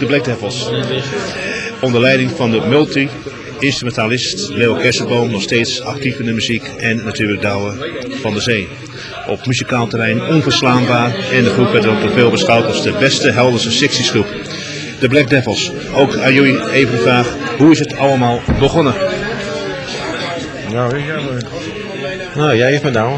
de Black Devils. Onder leiding van de multi-instrumentalist Leo Kersenboom, nog steeds actief in de muziek. En natuurlijk Douwe van der Zee. Op muzikaal terrein onverslaanbaar. En de groep werd ook door veel beschouwd als de beste Helderse 60's groep. De Black Devils. Ook aan jullie even de vraag, hoe is het allemaal begonnen? Nou, jij heeft me nou.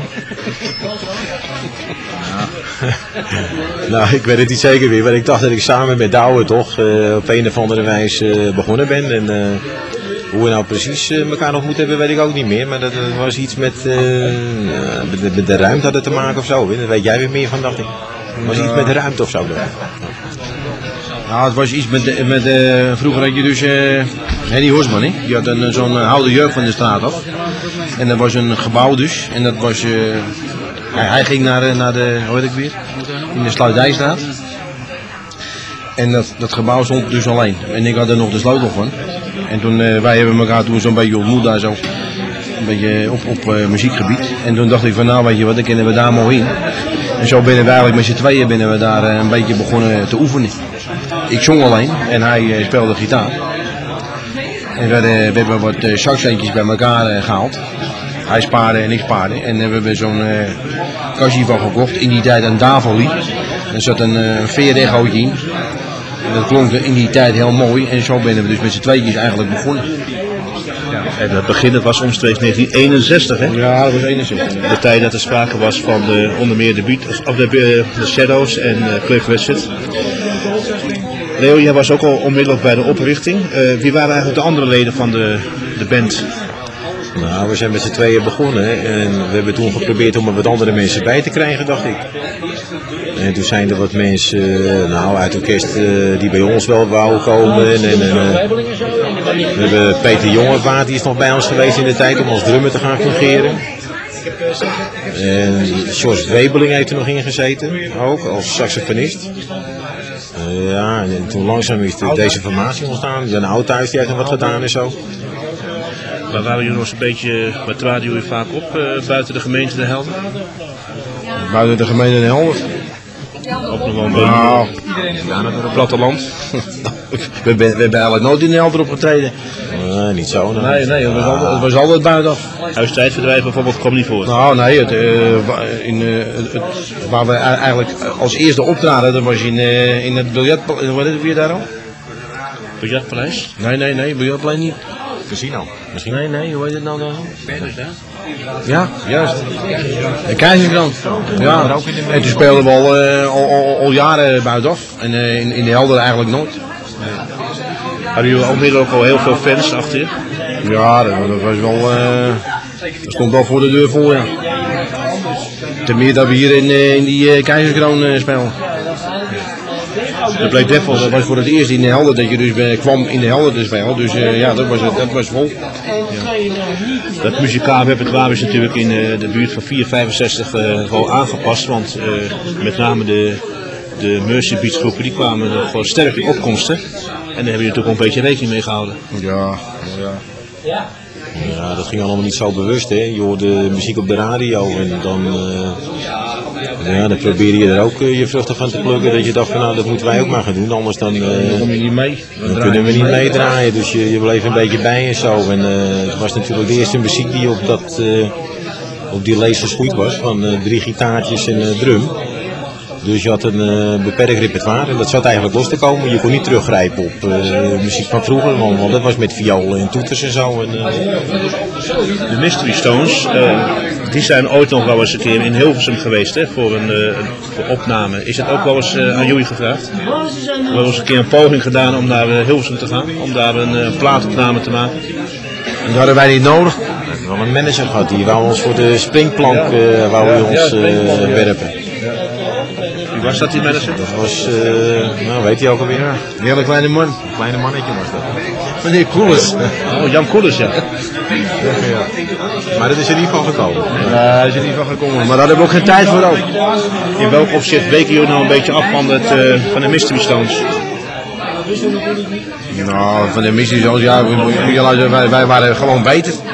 Nou, ik weet het niet zeker weer, maar ik dacht dat ik samen met Douwe toch op een of andere wijze begonnen ben. En hoe we nou precies elkaar nog moeten hebben, weet ik ook niet meer. Maar dat was iets met de ruimte hadden te maken of zo. Daar weet jij weer meer van, dacht ik. Was iets met de ruimte of zo. Nou, het was iets met vroeger had je dus Henny Horsman, hè? Die had zo'n oude jurk van de straat af. En dat was een gebouw dus. En dat was, hij ging naar de, hoe heet ik weer? In de Sluitdijkstraat. En dat gebouw stond dus alleen. En ik had er nog de sleutel van. En toen, wij hebben elkaar toen zo'n beetje ontmoet daar zo. Een beetje op muziekgebied. En toen dacht ik van nou weet je wat, dan kunnen we daar mooi in. En zo binnen we eigenlijk met z'n tweeën we daar een beetje begonnen te oefenen. Ik zong alleen en hij speelde gitaar. En we hebben wat saxeentjes bij elkaar gehaald. Hij spaarde en ik spaarde. En daar hebben we zo'n kastje van gekocht. In die tijd een Davoli. Er zat een veerechootje in. En dat klonk in die tijd heel mooi. En zo ben we dus met z'n tweetjes eigenlijk begonnen. Ja, en het begin was omstreeks 1961, hè? Ja, dat was 61. De tijd dat er sprake was van onder meer de Shadows en Cliff Richard. Leo, jij was ook al onmiddellijk bij de oprichting. Wie waren eigenlijk de andere leden van de band? Nou, we zijn met z'n tweeën begonnen en we hebben toen geprobeerd om er wat andere mensen bij te krijgen, dacht ik. En toen zijn er wat mensen uit het orkest die bij ons wel wouden komen. We hebben Peter Jongevaart, die is nog bij ons geweest in de tijd om als drummer te gaan fungeren. En George Webeling heeft er nog in gezeten, ook als saxofonist. Ja, en toen langzaam is deze formatie ontstaan. Jan Oudhuis die heeft nog wat gedaan en zo. Maar waren jullie nog een beetje, wat traden jullie vaak op buiten de gemeente De Helder? Buiten de gemeente De Helder? Ook nog wel een beetje naar het platteland. We hebben eigenlijk nooit in De Helder opgetreden. Niet zo. Nee, het was altijd buitenaf. Huistijdverdrijf bijvoorbeeld kwam niet voor. Nou nee, waar we eigenlijk als eerste optraden, dat was in het biljart, wat is het weer daar al? Biljartpaleis? Nee, biljartplein niet. Casino, misschien? Nee, hoe heet het nou dan? Ja, juist. De Keizerskrant. Ja, en toen speelden we al jaren buitenaf. En in De Helder eigenlijk nooit. Hadden jullie onmiddellijk al heel veel fans achter je? Ja, dat was wel... dat stond wel voor de deur vol, ja. Ten meer dat we hier in die Keizerskroon spelen. De Black Devils. Dat was voor het eerst in De Helder dat je dus kwam in De Helder te spelen. Dus ja, dat was vol. Ja. Dat muzikaal repertoire is natuurlijk in de buurt van 465 wel aangepast. Want met name de Mercy Beats groepen die kwamen gewoon sterk in opkomsten. En daar hebben jullie natuurlijk ook een beetje rekening mee gehouden. Ja, dat ging allemaal niet zo bewust, hè. Je hoorde muziek op de radio en dan probeerde je er ook je vruchten van te plukken. Dat je dacht van nou, dat moeten wij ook maar gaan doen, anders dan kunnen we niet meedraaien. Dus je bleef een beetje bij en zo. En het was natuurlijk de eerste muziek die op die lasers goed was, van 3 gitaartjes en drum. Dus je had een beperkt repertoire en dat zat eigenlijk los te komen. Je kon niet teruggrijpen op muziek van vroeger, want dat was met violen en toeters en zo. De Mystery Stones, die zijn ooit nog wel eens een keer in Hilversum geweest, hè, voor voor opname. Is het ook wel eens aan jullie gevraagd? We hebben eens een keer een poging gedaan om naar Hilversum te gaan, om daar een plaatopname te maken. En dat hadden wij niet nodig. We hebben wel een manager gehad, die wou ons voor de springplank werpen. Wie was dat, die manager? Dat was, weet hij ook alweer. Een hele kleine man. Een kleine mannetje was dat. Meneer Koelers. Oh, Jan Koelers, ja. Maar dat is er niet van gekomen. Ja, dat is er niet van gekomen. Maar daar hebben we ook geen tijd voor ook. In welk opzicht weken jullie nou een beetje af van de Mystery Stones? Nou, van de Mystery Stones, ja, wij waren gewoon beter.